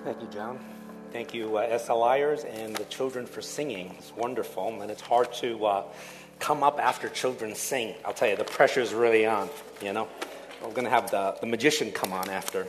Thank you, John. Thank you, SLIers and the children for singing. It's wonderful, and it's hard to come up after children sing. I'll tell you, the pressure's really on, you know. We're going to have the magician come on after.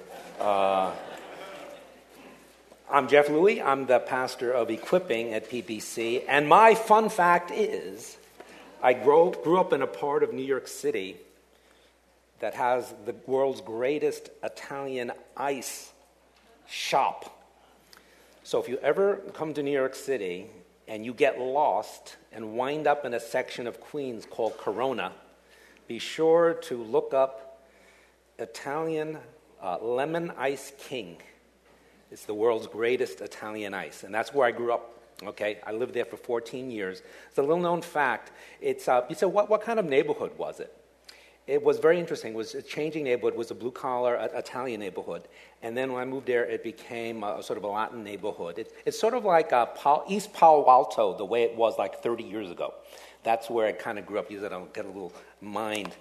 I'm Jeff Louie. I'm the pastor of equipping at PBC, and my fun fact is I grew up in a part of New York City that has the world's greatest Italian ice shop. So if you ever come to New York City and you get lost and wind up in a section of Queens called Corona, be sure to look up Italian Lemon Ice King. It's the world's greatest Italian ice, and that's where I grew up. Okay, I lived there for 14 years. It's a little-known fact. It's you said, what kind of neighborhood was it? It was very interesting. It was a changing neighborhood. It was a blue-collar Italian neighborhood. And then when I moved there, it became sort of a Latin neighborhood. It's sort of like East Palo Alto, the way it was like 30 years ago. That's where I kind of grew up. You get a little mind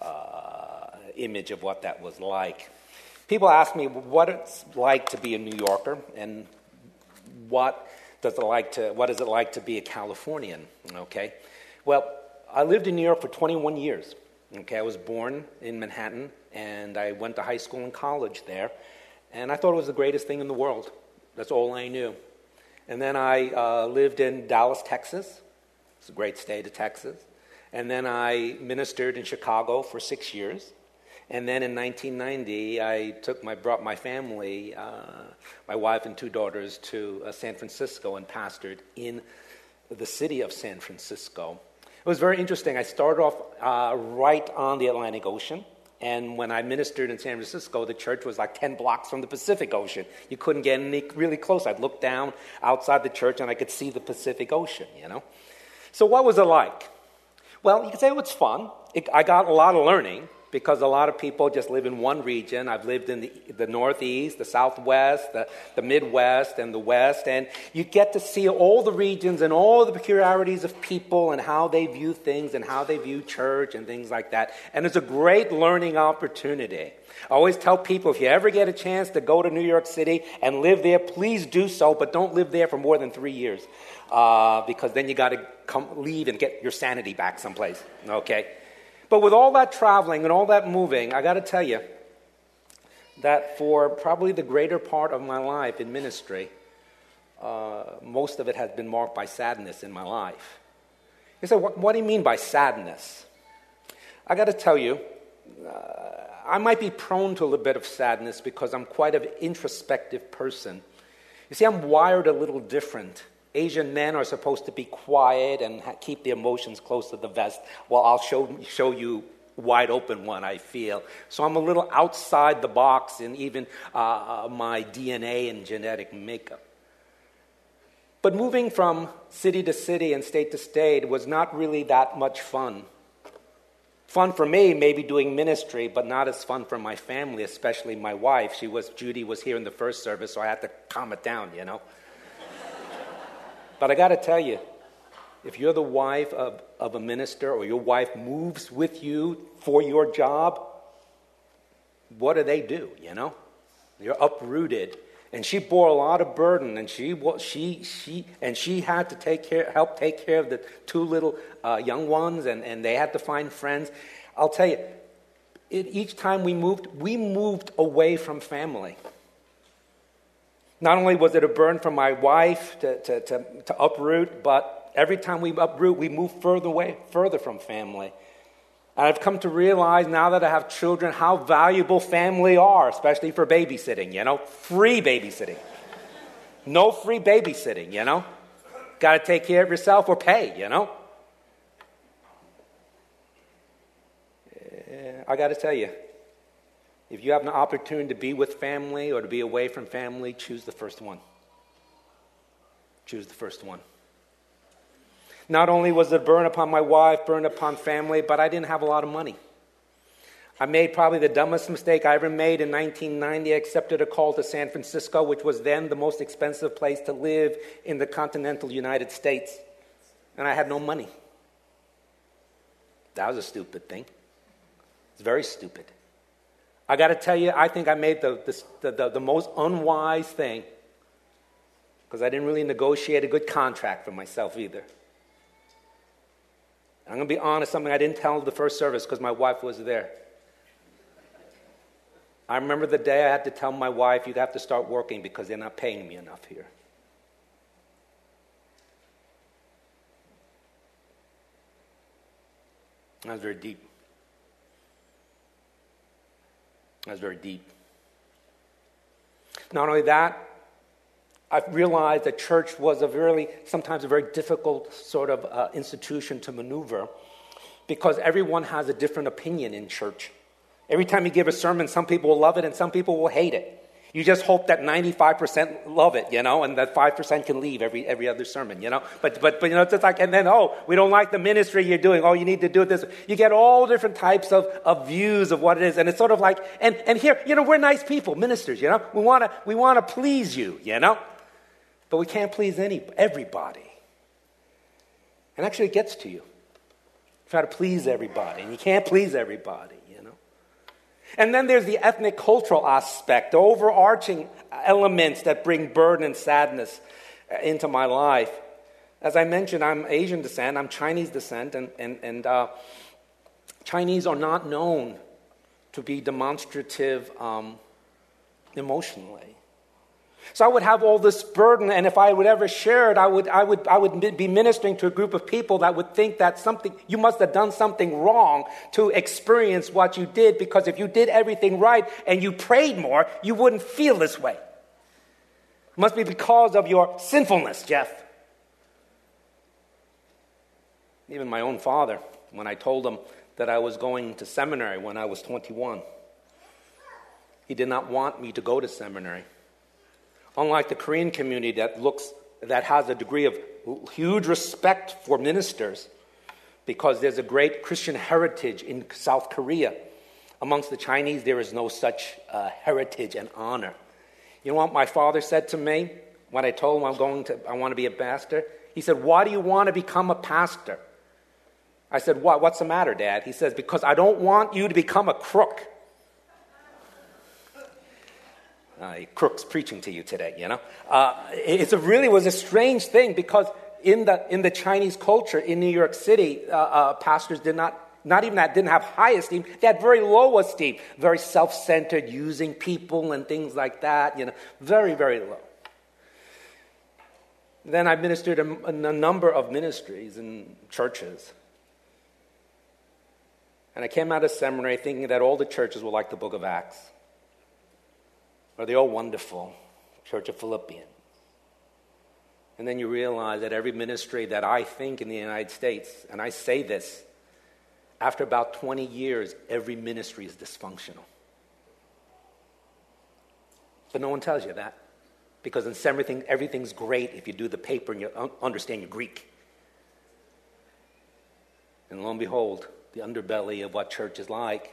image of what that was like. People ask me what it's like to be a New Yorker, and what is it like to be a Californian, okay? Well, I lived in New York for 21 years. Okay, I was born in Manhattan, and I went to high school and college there, and I thought it was the greatest thing in the world. That's all I knew. And then I lived in Dallas, Texas. It's a great state of Texas. And then I ministered in Chicago for 6 years. And then in 1990, I brought my family, my wife and two daughters, to San Francisco and pastored in the city of San Francisco. It was very interesting. I started off right on the Atlantic Ocean, and when I ministered in San Francisco, the church was like 10 blocks from the Pacific Ocean. You couldn't get any really close. I'd look down outside the church, and I could see the Pacific Ocean, you know. So what was it like? Well, you could say it was fun. I got a lot of learning, because a lot of people just live in one region. I've lived in the Northeast, the Southwest, the Midwest, and the West, and you get to see all the regions and all the peculiarities of people and how they view things and how they view church and things like that. And it's a great learning opportunity. I always tell people, if you ever get a chance to go to New York City and live there, please do so, but don't live there for more than 3 years, because then you got to leave and get your sanity back someplace, okay? But with all that traveling and all that moving, I got to tell you that for probably the greater part of my life in ministry, most of it has been marked by sadness in my life. You say, what do you mean by sadness? I got to tell you, I might be prone to a little bit of sadness because I'm quite an introspective person. You see, I'm wired a little different. Asian men are supposed to be quiet and keep the emotions close to the vest. Well, I'll show you wide open one, I feel. So I'm a little outside the box in even my DNA and genetic makeup. But moving from city to city and state to state was not really that much fun. Fun for me, maybe doing ministry, but not as fun for my family, especially my wife. Judy was here in the first service, so I had to calm it down, you know. But I got to tell you, if you're the wife of a minister, or your wife moves with you for your job, what do they do, you know? You're uprooted. And she bore a lot of burden, and she had to help take care of the two little young ones, and they had to find friends. I'll tell you, each time we moved away from family. Not only was it a burden for my wife to uproot, but every time we uproot, we move further from family. And I've come to realize now that I have children how valuable family are, especially for babysitting, you know. Free babysitting. No free babysitting, you know. Got to take care of yourself or pay, you know. I got to tell you, if you have an opportunity to be with family or to be away from family, choose the first one. Choose the first one. Not only was it burden upon my wife, burden upon family, but I didn't have a lot of money. I made probably the dumbest mistake I ever made in 1990. I accepted a call to San Francisco, which was then the most expensive place to live in the continental United States. And I had no money. That was a stupid thing. It's very stupid. I got to tell you, I think I made the most unwise thing because I didn't really negotiate a good contract for myself either. I'm going to be honest, something I didn't tell the first service because my wife was there. I remember the day I had to tell my wife, you have to start working because they're not paying me enough here. That was very deep. That was very deep. Not only that, I realized that church was sometimes a very difficult sort of institution to maneuver because everyone has a different opinion in church. Every time you give a sermon, some people will love it and some people will hate it. You just hope that 95% love it, and that 5% can leave every other sermon, But it's just like, and then, we don't like the ministry you're doing. Oh, you need to do this. You get all different types of views of what it is. And it's sort of like, and here, we're nice people, ministers, We want to please you, But we can't please everybody. And actually it gets to you. Try to please everybody, and you can't please everybody, And then there's the ethnic cultural aspect, the overarching elements that bring burden and sadness into my life. As I mentioned, I'm Asian descent, I'm Chinese descent, and Chinese are not known to be demonstrative emotionally. So I would have all this burden, and if I would ever share it, I would be ministering to a group of people that would think that you must have done something wrong to experience what you did, because if you did everything right and you prayed more, you wouldn't feel this way. It must be because of your sinfulness, Jeff. Even my own father, when I told him that I was going to seminary when I was 21, he did not want me to go to seminary. Unlike the Korean community that has a degree of huge respect for ministers, because there's a great Christian heritage in South Korea. Amongst the Chinese, there is no such heritage and honor. You know what my father said to me when I told him I want to be a pastor? He said, "Why do you want to become a pastor?" I said, "What's the matter, Dad?" He says, "Because I don't want you to become a crook." Crooks preaching to you today, It really was a strange thing, because in the Chinese culture in New York City, pastors didn't have high esteem. They had very low esteem, very self-centered, using people and things like that, very, very low. Then I ministered in a number of ministries and churches. And I came out of seminary thinking that all the churches were like the book of Acts. Are they all wonderful? Church of Philippians. And then you realize that every ministry that I think in the United States, and I say this, after about 20 years, every ministry is dysfunctional. But no one tells you that. Because in everything's great if you do the paper and you understand your Greek. And lo and behold, the underbelly of what church is like,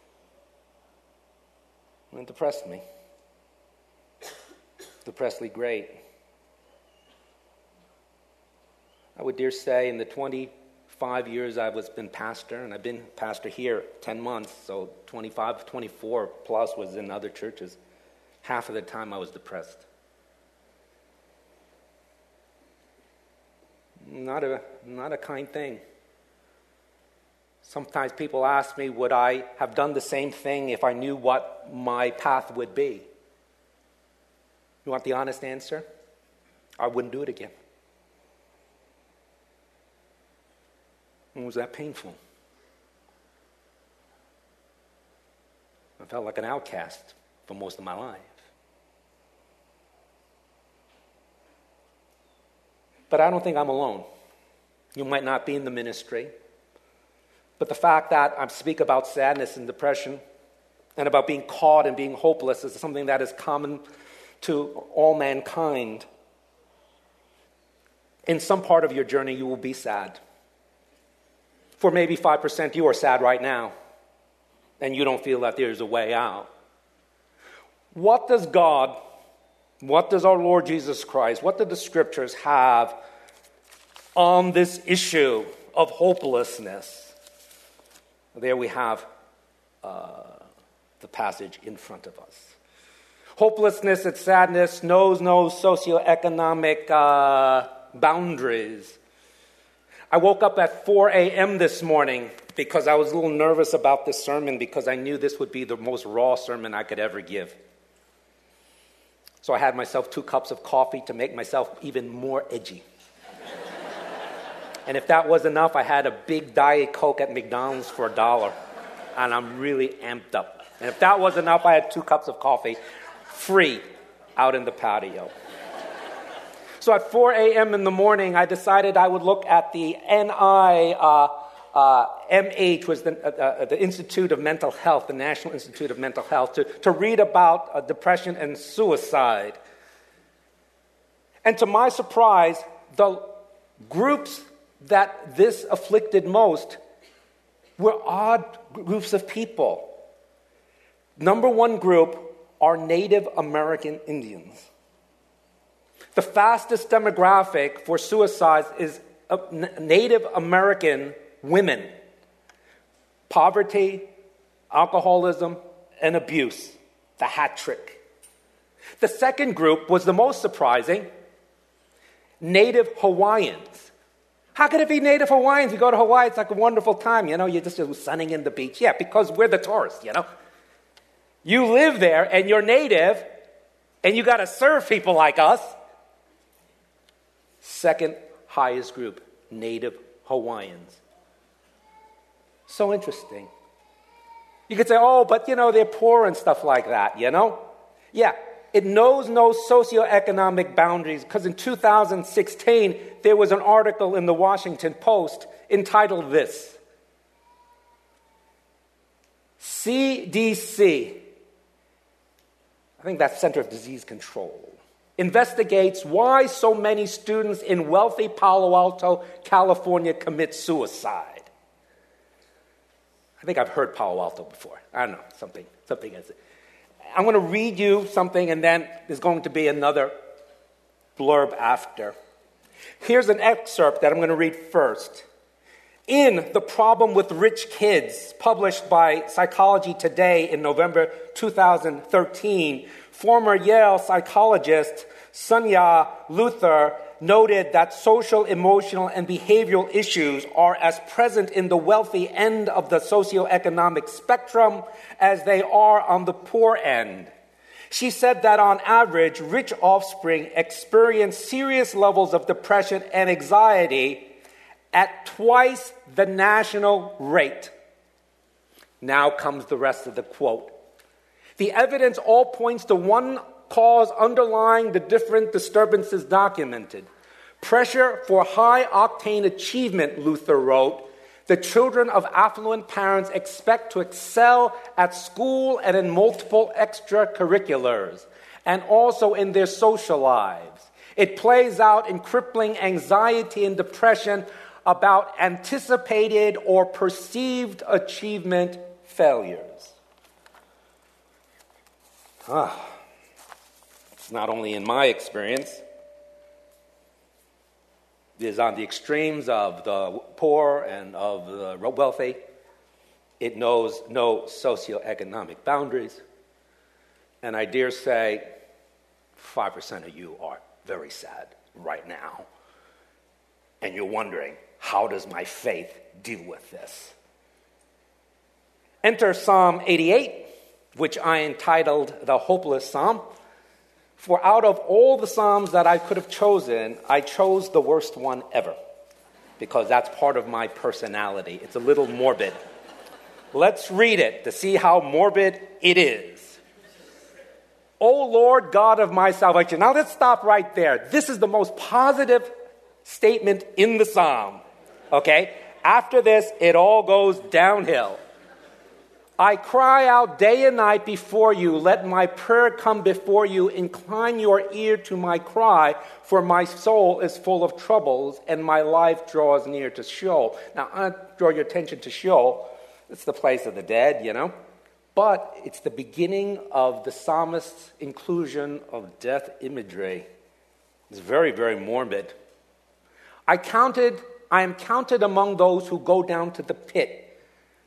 it depressed me. Depressedly great. I would dare say in the 25 years I've been pastor, and I've been pastor here 10 months, so 25, 24 plus was in other churches, half of the time I was depressed. Not a kind thing. Sometimes people ask me, would I have done the same thing if I knew what my path would be? You want the honest answer? I wouldn't do it again. And was that painful? I felt like an outcast for most of my life. But I don't think I'm alone. You might not be in the ministry, but the fact that I speak about sadness and depression and about being caught and being hopeless is something that is common to all mankind. In some part of your journey, you will be sad. For maybe 5%, you are sad right now, and you don't feel that there's a way out. What does God, what does our Lord Jesus Christ, what do the scriptures have on this issue of hopelessness? There we have the passage in front of us. Hopelessness and sadness knows no socioeconomic boundaries. I woke up at 4 a.m. this morning because I was a little nervous about this sermon because I knew this would be the most raw sermon I could ever give. So I had myself 2 cups of coffee to make myself even more edgy. And if that was enough, I had a big Diet Coke at McDonald's for $1. And I'm really amped up. And if that was enough, I had 2 cups of coffee free out in the patio. So at 4 a.m. in the morning, I decided I would look at the NIMH, was the Institute of Mental Health, the National Institute of Mental Health, to read about depression and suicide. And to my surprise, the groups that this afflicted most were odd groups of people. Number one group are Native American Indians. The fastest demographic for suicides is Native American women. Poverty, alcoholism, and abuse. The hat trick. The second group was the most surprising. Native Hawaiians. How could it be Native Hawaiians? You go to Hawaii, it's like a wonderful time, you're just sunning in the beach. Yeah, because we're the tourists, You live there, and you're native, and you got to serve people like us. Second highest group, Native Hawaiians. So interesting. You could say, but they're poor and stuff like that, Yeah, it knows no socioeconomic boundaries because in 2016, there was an article in the Washington Post entitled this: CDC, I think that's Center of Disease Control, investigates why so many students in wealthy Palo Alto, California commit suicide. I think I've heard Palo Alto before. I don't know, something as it. I'm going to read you something, and then there's going to be another blurb after. Here's an excerpt that I'm going to read first. In The Problem with Rich Kids, published by Psychology Today in November 2013, former Yale psychologist Sonia Luther noted that social, emotional, and behavioral issues are as present in the wealthy end of the socioeconomic spectrum as they are on the poor end. She said that on average, rich offspring experience serious levels of depression and anxiety at twice the national rate. Now comes the rest of the quote. The evidence all points to one cause underlying the different disturbances documented. Pressure for high-octane achievement, Luther wrote. The children of affluent parents expect to excel at school and in multiple extracurriculars, and also in their social lives. It plays out in crippling anxiety and depression about anticipated or perceived achievement failures. It's not only in my experience. It is on the extremes of the poor and of the wealthy. It knows no socioeconomic boundaries. And I dare say 5% of you are very sad right now. And you're wondering, how does my faith deal with this? Enter Psalm 88, which I entitled the Hopeless Psalm. For out of all the Psalms that I could have chosen, I chose the worst one ever, because that's part of my personality. It's a little morbid. Let's read it to see how morbid it is. O Lord God of my salvation. Now let's stop right there. This is the most positive statement in the Psalm. Okay? After this, it all goes downhill. I cry out day and night before you. Let my prayer come before you. Incline your ear to my cry, for my soul is full of troubles, and my life draws near to Sheol. Now, I draw your attention to Sheol. It's the place of the dead, But it's the beginning of the psalmist's inclusion of death imagery. It's very, very morbid. I am counted among those who go down to the pit.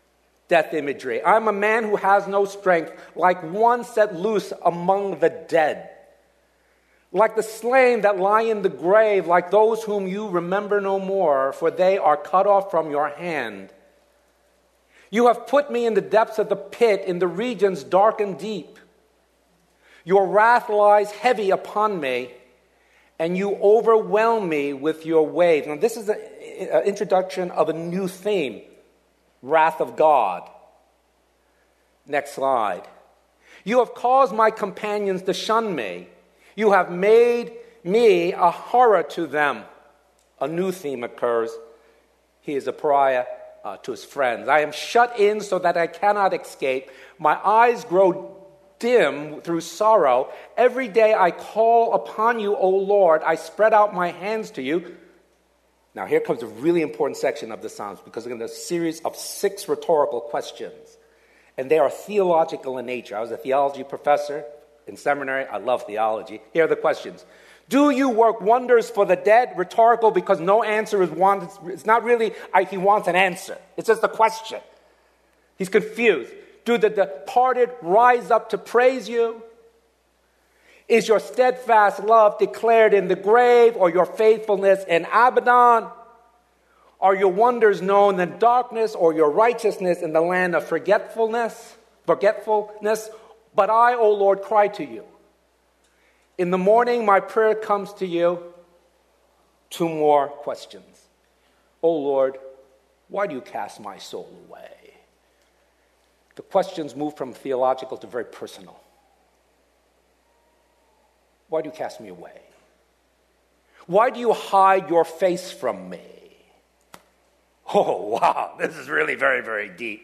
death imagery. I'm a man who has no strength, like one set loose among the dead. Like the slain that lie in the grave, like those whom you remember no more, for they are cut off from your hand. You have put me in the depths of the pit, in the regions dark and deep. Your wrath lies heavy upon me, and you overwhelm me with your waves. Now, this is an introduction of a new theme, wrath of God. Next slide. You have caused my companions to shun me. You have made me a horror to them. A new theme occurs. He is a pariah to his friends. I am shut in so that I cannot escape. My eyes grow dim through sorrow. Every day I call upon you, O Lord. I spread out my hands to you. Now here comes a really important section of the Psalms, because we're in a series of 6 rhetorical questions. And they are theological in nature. I was a theology professor in seminary. I love theology. Here are the questions. Do you work wonders for the dead? Rhetorical, because no answer is wanted. It's not really, he wants an answer. It's just a question. He's confused. Do the departed rise up to praise you? Is your steadfast love declared in the grave, or your faithfulness in Abaddon? Are your wonders known in darkness, or your righteousness in the land of forgetfulness? But I, O Lord, cry to you. In the morning, my prayer comes to you. 2 more questions. O Lord, why do you cast my soul away? The questions move from theological to very personal. Why do you cast me away? Why do you hide your face from me? Oh, wow, this is really very, very deep.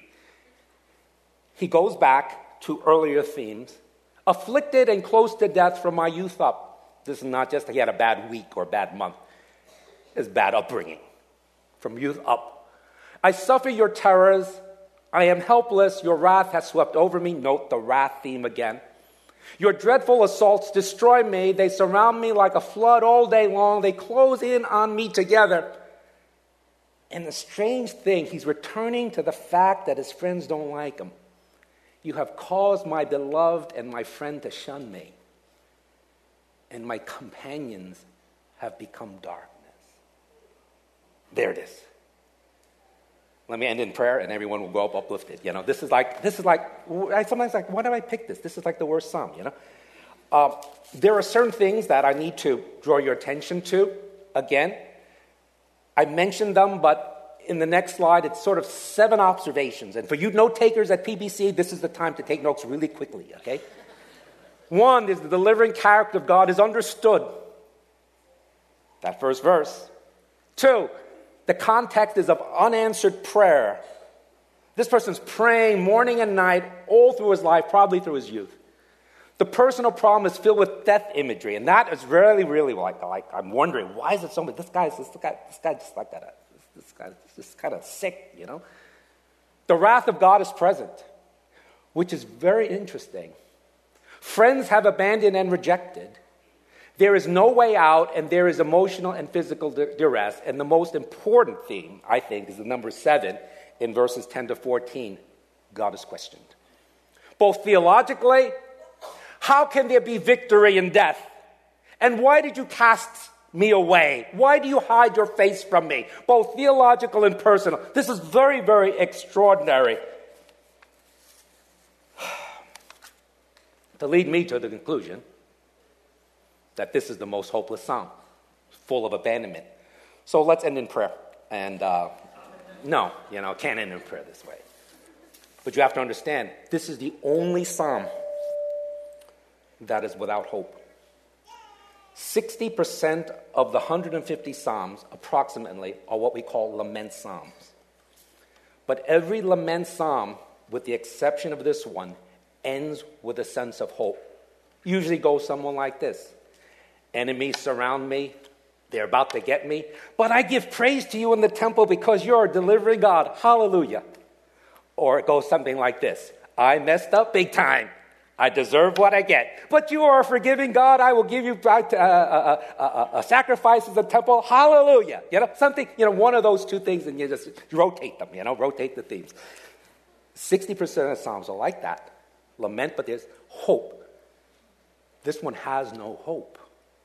He goes back to earlier themes. Afflicted and close to death from my youth up. This is not just he had a bad week or bad month. It's bad upbringing. From youth up. I suffer your terrors. I am helpless. Your wrath has swept over me. Note the wrath theme again. Your dreadful assaults destroy me. They surround me like a flood all day long. They close in on me together. And the strange thing, he's returning to the fact that his friends don't like him. You have caused my beloved and my friend to shun me, and my companions have become darkness. There it is. Let me end in prayer, and everyone will go up uplifted. You know, this is like. I sometimes like, why did I pick this? This is like the worst psalm. You know, there are certain things that I need to draw your attention to. Again, I mentioned them, but in the next slide, it's sort of 7 observations. And for you note takers at PBC, this is the time to take notes really quickly, okay? 1 is the delivering character of God is understood. That first verse. 2, the context is of unanswered prayer. This person's praying morning and night all through his life, probably through his youth. The personal problem is filled with death imagery, and that is really, really like I'm wondering, why is it so much? This guy just like that. This guy is just kind of sick, you know. The wrath of God is present, which is very interesting. Friends have abandoned and rejected. There is no way out, and there is emotional and physical duress. And the most important theme, I think, is the number 7 in verses 10 to 14. God is questioned. Both theologically, how can there be victory in death? And why did you cast me away? Why do you hide your face from me? Both theological and personal. This is very, very extraordinary. To lead me to the conclusion that this is the most hopeless psalm, full of abandonment. So let's end in prayer. And no, can't end in prayer this way. But you have to understand, this is the only psalm that is without hope. 60% of the 150 psalms, approximately, are what we call lament psalms. But every lament psalm, with the exception of this one, ends with a sense of hope. Usually goes something like this. Enemies surround me. They're about to get me. But I give praise to you in the temple because you're a delivering God. Hallelujah. Or it goes something like this. I messed up big time. I deserve what I get. But you are a forgiving God. I will give you sacrifices in the temple. Hallelujah. Something, one of those two things, and you just rotate them, rotate the themes. 60% of the Psalms are like that. Lament, but there's hope. This one has no hope.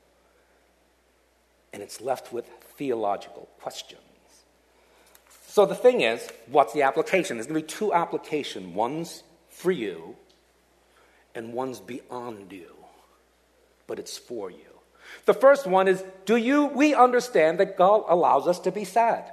And it's left with theological questions. So the thing is, what's the application? There's going to be two applications. One's for you, and one's beyond you. But it's for you. The first one is, we understand that God allows us to be sad.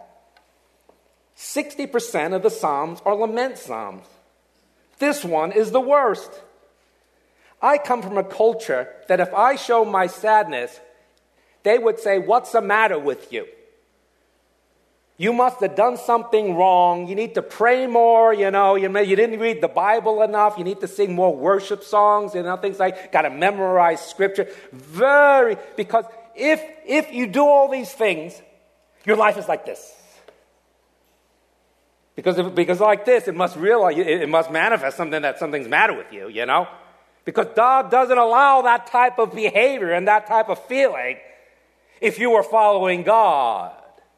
60% of the Psalms are lament Psalms. This one is the worst. I come from a culture that if I show my sadness, they would say, "What's the matter with you? You must have done something wrong. You need to pray more, you didn't read the Bible enough. You need to sing more worship songs, things like, got to memorize scripture." Because if you do all these things, your life is like this. Because like this, it must manifest something's matter with you, Because God doesn't allow that type of behavior and that type of feeling if you are following God.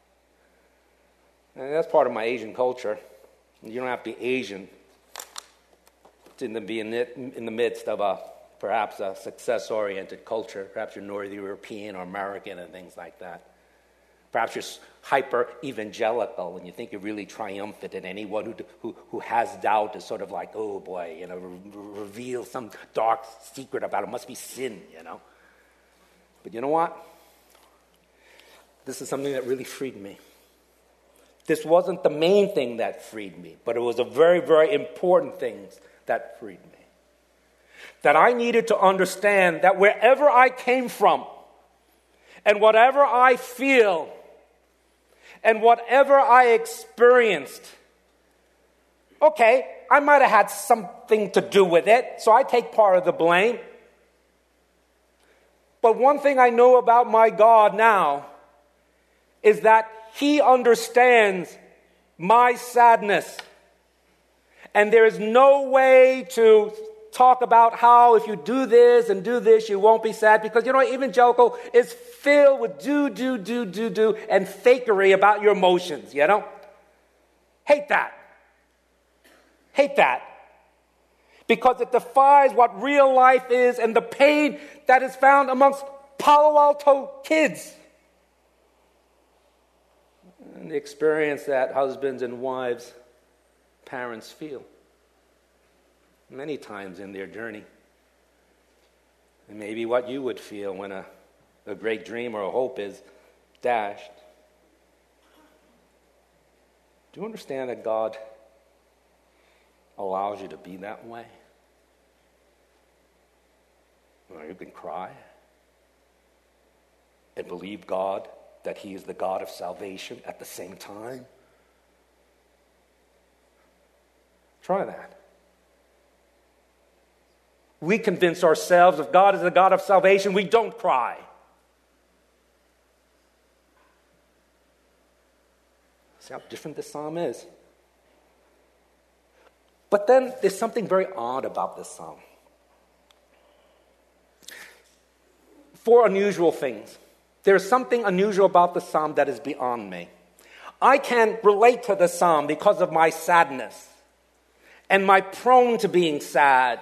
And that's part of my Asian culture. You don't have to be Asian to be in the midst of perhaps a success-oriented culture. Perhaps you're North European or American and things like that. Perhaps you're hyper-evangelical and you think you're really triumphant, and anyone who has doubt is sort of like, oh boy, reveal some dark secret about it. It must be sin, But you know what? This is something that really freed me. This wasn't the main thing that freed me, but it was a very, very important thing that freed me. That I needed to understand that wherever I came from, and whatever I feel, and whatever I experienced, okay, I might have had something to do with it, so I take part of the blame. But one thing I know about my God now is that He understands my sadness. And there is no way to talk about how if you do this and do this, you won't be sad. Because, evangelical is filled with do, and fakery about your emotions, Hate that. Hate that. Because it defies what real life is and the pain that is found amongst Palo Alto kids. And the experience that husbands and wives, parents feel many times in their journey. And maybe what you would feel when a great dream or a hope is dashed. Do you understand that God allows you to be that way? Well, you can cry and believe God that He is the God of salvation at the same time. Try that. We convince ourselves if God is the God of salvation, we don't cry. See how different this psalm is? But then there's something very odd about this psalm. 4 unusual things. There's something unusual about the psalm that is beyond me. I can relate to the psalm because of my sadness and my prone to being sad.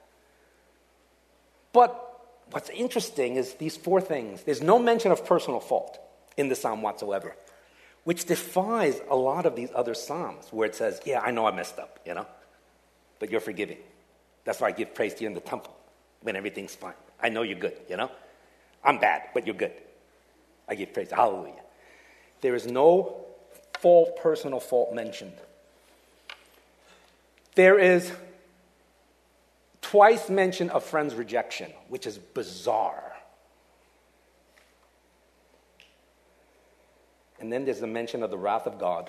But what's interesting is these 4 things. There's no mention of personal fault in the psalm whatsoever, which defies a lot of these other psalms where it says, yeah, I know I messed up, but you're forgiving. That's why I give praise to you in the temple when everything's fine. I know you're good, I'm bad, but you're good. I give praise. Hallelujah. There is no personal fault mentioned. There is twice mention of friend's rejection, which is bizarre. And then there's the mention of the wrath of God,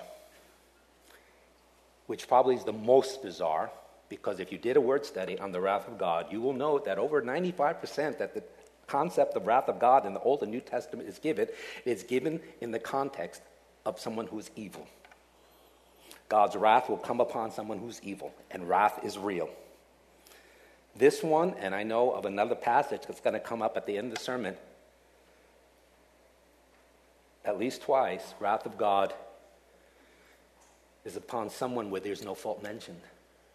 which probably is the most bizarre, because if you did a word study on the wrath of God, you will note that over 95% that the concept of wrath of God in the Old and New Testament is given in the context of someone who is evil. God's wrath will come upon someone who's evil, and wrath is real. This one, and I know of another passage that's going to come up at the end of the sermon, at least twice, wrath of God is upon someone where there's no fault mentioned.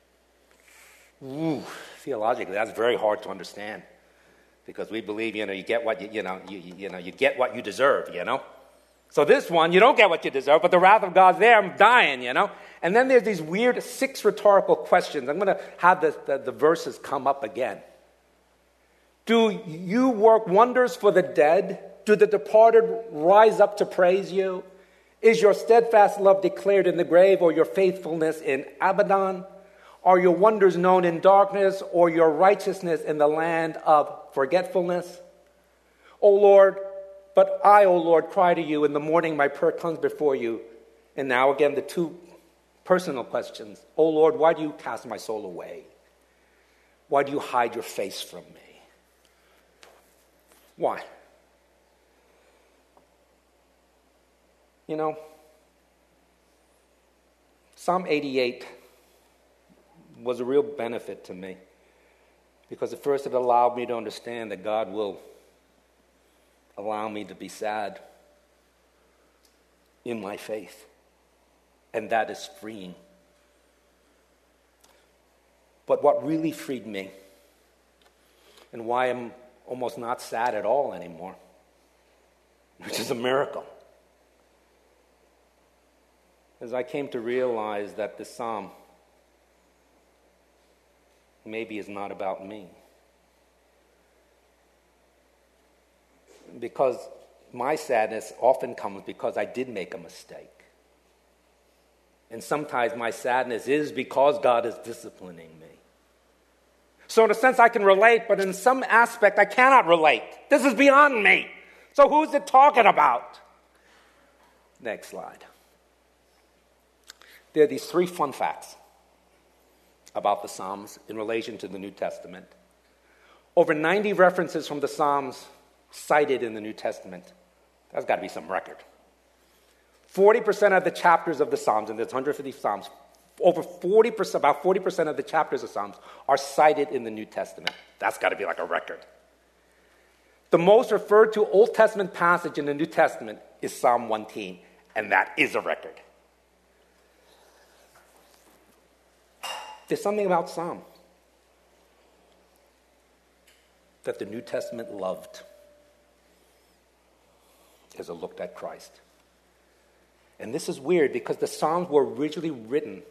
Theologically, that's very hard to understand because we believe, you get what you get what you deserve, So this one, you don't get what you deserve, but the wrath of God's there. I'm dying, And then there's these weird 6 rhetorical questions. I'm going to have the verses come up again. Do you work wonders for the dead? Do the departed rise up to praise you? Is your steadfast love declared in the grave, or your faithfulness in Abaddon? Are your wonders known in darkness, or your righteousness in the land of forgetfulness? O Lord, but I, O Lord, cry to you. In the morning my prayer comes before you. And now again, the 2 personal questions. O Lord, why do you cast my soul away? Why do you hide your face from me? Why? Psalm 88 was a real benefit to me because at first it allowed me to understand that God will allow me to be sad in my faith, and that is freeing. But what really freed me, and why I'm almost not sad at all anymore, which is a miracle, as I came to realize that this psalm maybe is not about me. Because my sadness often comes because I did make a mistake. And sometimes my sadness is because God is disciplining me. So in a sense I can relate, but in some aspect I cannot relate. This is beyond me. So who's it talking about? Next slide. There are these 3 fun facts about the Psalms in relation to the New Testament. Over 90 references from the Psalms cited in the New Testament. That's got to be some record. 40% of the chapters of the Psalms, and there's 150 Psalms, about 40% of the chapters of Psalms are cited in the New Testament. That's got to be like a record. The most referred to Old Testament passage in the New Testament is Psalm 110, and that is a record. There's something about Psalm that the New Testament loved as it looked at Christ. And this is weird because the Psalms were originally written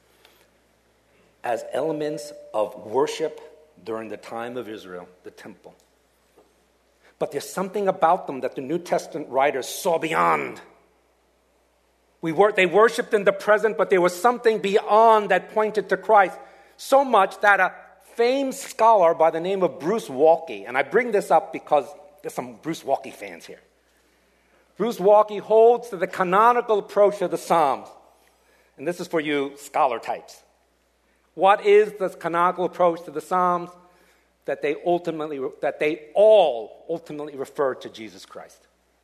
as elements of worship during the time of Israel, the temple. But there's something about them that the New Testament writers saw beyond. They worshipped in the present, but there was something beyond that pointed to Christ. So much that a famed scholar by the name of Bruce Waltke, and I bring this up because there's some Bruce Waltke fans here. Bruce Waltke holds to the canonical approach to the Psalms. And this is for you scholar types. What is the canonical approach to the Psalms? That they all ultimately refer to Jesus Christ.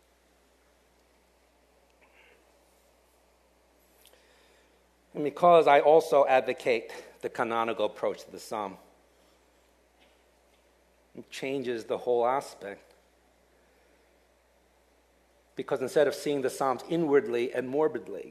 And because I also advocate the canonical approach to the Psalm, it changes the whole aspect. Because instead of seeing the Psalms inwardly and morbidly,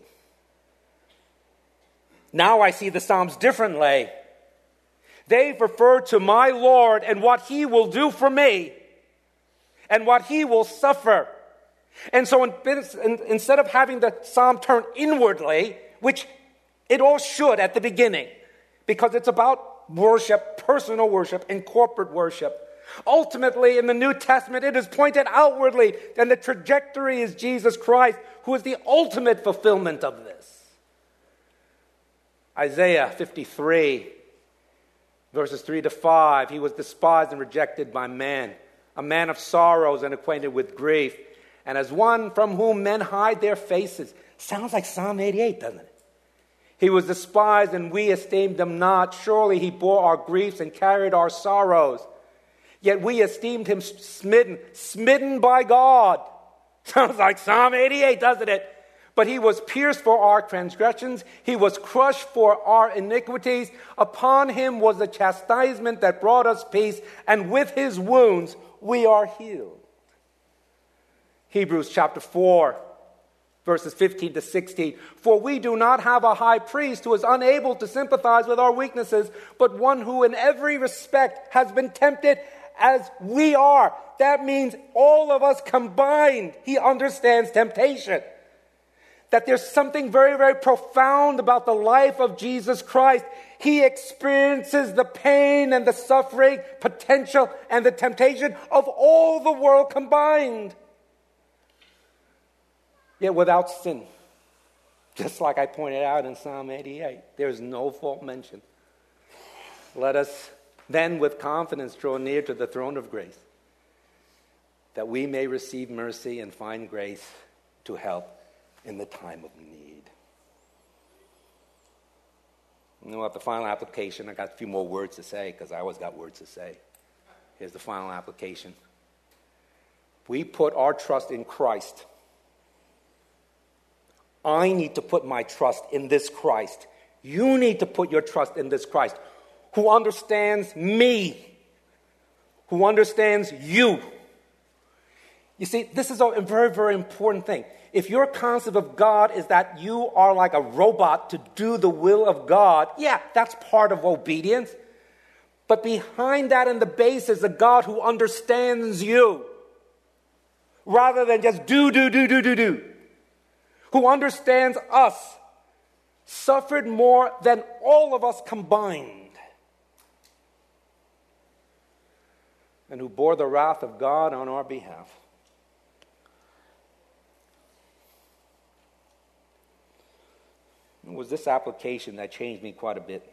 now I see the Psalms differently. They refer to my Lord and what He will do for me and what He will suffer. And so instead of having the Psalm turn inwardly, which it all should at the beginning, because it's about worship, personal worship, and corporate worship. Ultimately, in the New Testament, it is pointed outwardly, and the trajectory is Jesus Christ, who is the ultimate fulfillment of this. Isaiah 53, verses 3 to 5, He was despised and rejected by men, a man of sorrows and acquainted with grief, and as one from whom men hide their faces. Sounds like Psalm 88, doesn't it? He was despised and we esteemed Him not. Surely He bore our griefs and carried our sorrows. Yet we esteemed Him smitten by God. Sounds like Psalm 88, doesn't it? But He was pierced for our transgressions. He was crushed for our iniquities. Upon Him was the chastisement that brought us peace, and with His wounds we are healed. Hebrews chapter 4, verses 15 to 16. For we do not have a high priest who is unable to sympathize with our weaknesses, but one who in every respect has been tempted as we are. That means all of us combined. He understands temptation. That there's something very, very profound about the life of Jesus Christ. He experiences the pain and the suffering, potential, and the temptation of all the world combined. Yet without sin. Just like I pointed out in Psalm 88, there's no fault mentioned. Let us then with confidence draw near to the throne of grace, that we may receive mercy and find grace to help in the time of need. You know what, the final application, I got a few more words to say because I always got words to say. Here's the final application. We put our trust in Christ. I need to put my trust in this Christ. You need to put your trust in this Christ who understands me, who understands you. You see, this is a very, very important thing. If your concept of God is that you are like a robot to do the will of God, yeah, that's part of obedience. But behind that in the base is a God who understands you, rather than just do. Who understands us, suffered more than all of us combined, and who bore the wrath of God on our behalf. It was this application that changed me quite a bit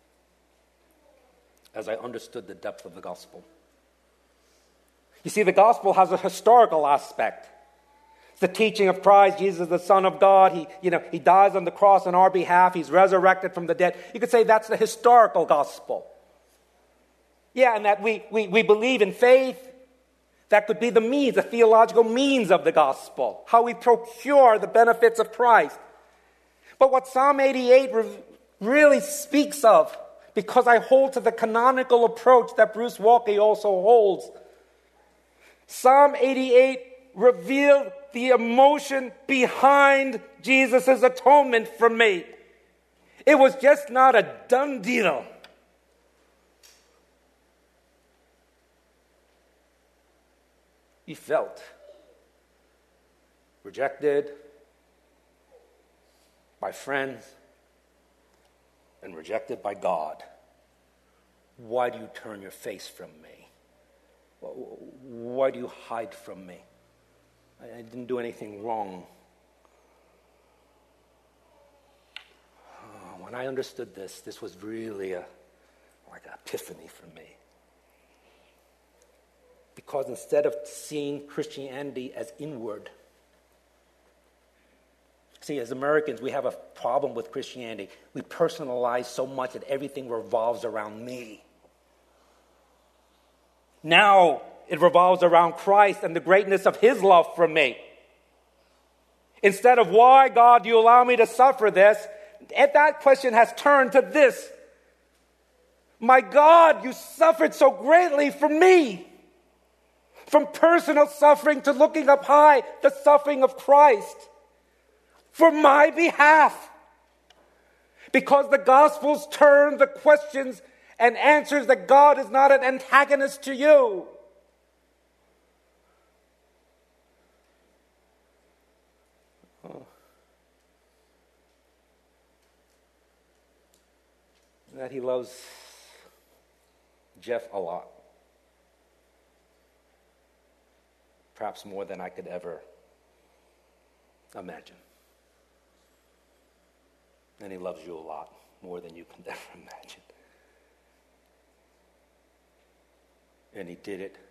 as I understood the depth of the gospel. You see, the gospel has a historical aspect. It's the teaching of Christ. Jesus is the Son of God. He dies on the cross on our behalf. He's resurrected from the dead. You could say that's the historical gospel. Yeah, and that we believe in faith. That could be the means, the theological means of the gospel. How we procure the benefits of Christ. But what Psalm 88 really speaks of, because I hold to the canonical approach that Bruce Waltke also holds, Psalm 88 revealed the emotion behind Jesus' atonement for me. It was just not a done deal. He felt rejected by friends and rejected by God. Why do you turn your face from me? Why do you hide from me? I didn't do anything wrong. When I understood this was really like an epiphany for me. Because instead of seeing Christianity as inward, see, as Americans, we have a problem with Christianity. We personalize so much that everything revolves around me. Now it revolves around Christ and the greatness of His love for me. Instead of why, God, do you allow me to suffer this? That question has turned to this. My God, you suffered so greatly for me. From personal suffering to looking up high, the suffering of Christ. For my behalf. Because the Gospels turn the questions and answers that God is not an antagonist to you. That He loves Jeff a lot. Perhaps more than I could ever imagine. And He loves you a lot, more than you can ever imagine. And He did it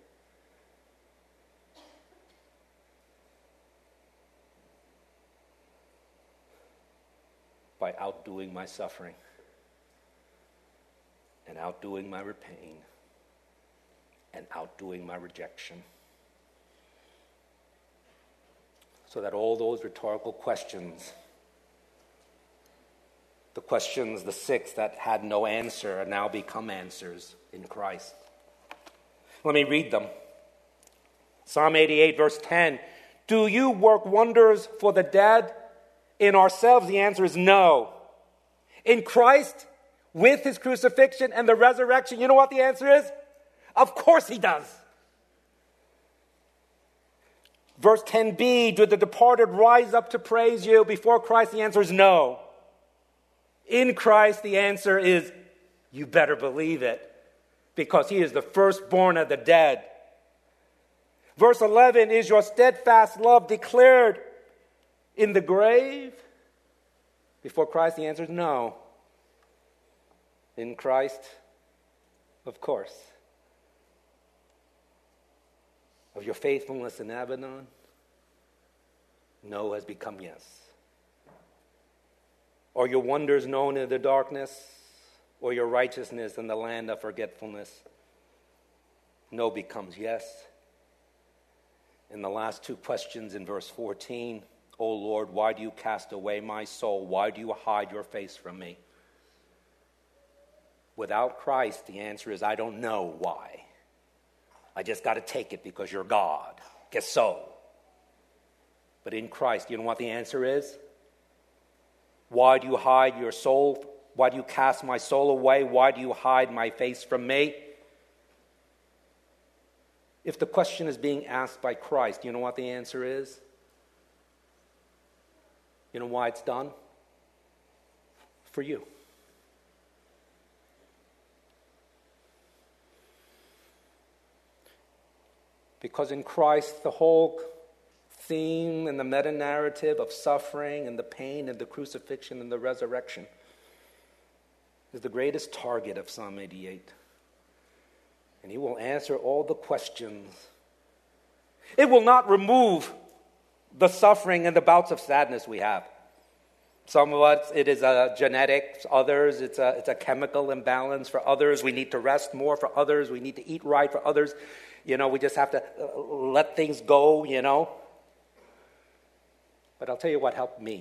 by outdoing my suffering and outdoing my pain and outdoing my rejection. So that all those rhetorical questions, the questions, the six that had no answer, now become answers in Christ. Let me read them. Psalm 88, verse 10. Do you work wonders for the dead? In ourselves, the answer is no. In Christ, with his crucifixion and the resurrection, you know what the answer is? Of course he does. Verse 10b, do the departed rise up to praise you? Before Christ, the answer is no. In Christ, the answer is, you better believe it, because he is the firstborn of the dead. Verse 11, is your steadfast love declared in the grave? Before Christ, the answer is no. In Christ, of course. Of your faithfulness in Abaddon, no has become yes. Or your wonders known in the darkness, or your righteousness in the land of forgetfulness, no becomes yes. In the last two questions in verse 14, O Lord, why do you cast away my soul? Why do you hide your face from me? Without Christ, the answer is, I don't know why. I just got to take it because you're God. Guess so. But in Christ, you know what the answer is? Why do you hide your soul? Why do you cast my soul away? Why do you hide my face from me? If the question is being asked by Christ, you know what the answer is? You know why it's done? For you. Because in Christ, the whole theme and the meta-narrative of suffering and the pain and the crucifixion and the resurrection is the greatest target of Psalm 88. And he will answer all the questions. It will not remove the suffering and the bouts of sadness we have. Some of us, it is a genetic. Others, it's a chemical imbalance. For others, we need to rest more. For others, we need to eat right. For others, we just have to let things go, But I'll tell you what helped me.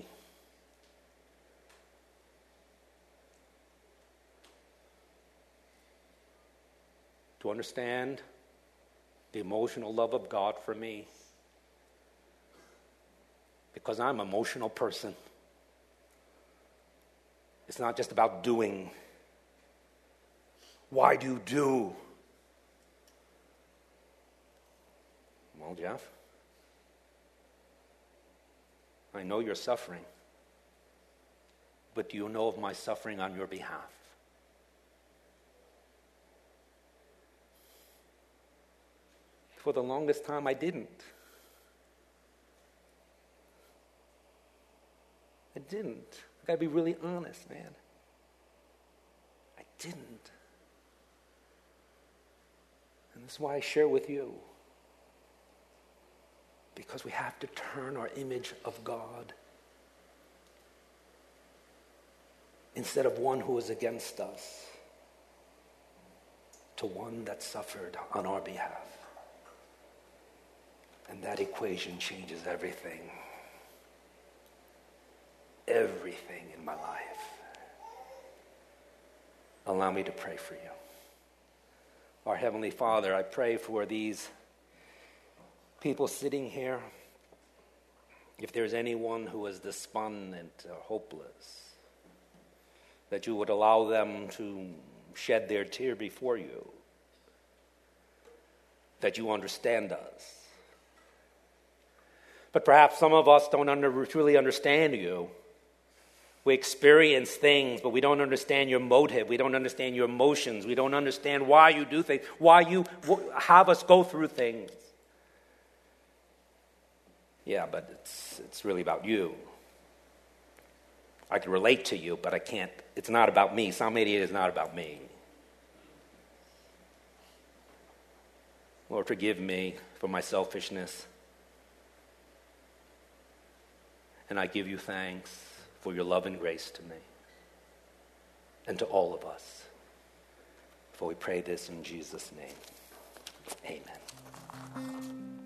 To understand the emotional love of God for me. Because I'm an emotional person. It's not just about doing. Why do you do? Well, Jeff, I know you're suffering, but do you know of my suffering on your behalf? For the longest time, I didn't. I didn't. I gotta be really honest, man. I didn't. And that's why I share with you. Because we have to turn our image of God. Instead of one who is against us, to one that suffered on our behalf. And that equation changes everything. Everything in my life. Allow me to pray for you. Our Heavenly Father, I pray for these people sitting here. If there's anyone who is despondent or hopeless, that you would allow them to shed their tear before you. That you understand us. But perhaps some of us don't truly understand you. We experience things, but we don't understand your motive. We don't understand your emotions. We don't understand why you do things, why you have us go through things. Yeah, but it's really about you. I can relate to you, but I can't. It's not about me. Psalm 88 is not about me. Lord, forgive me for my selfishness. And I give you thanks for your love and grace to me and to all of us. For we pray this in Jesus' name. Amen.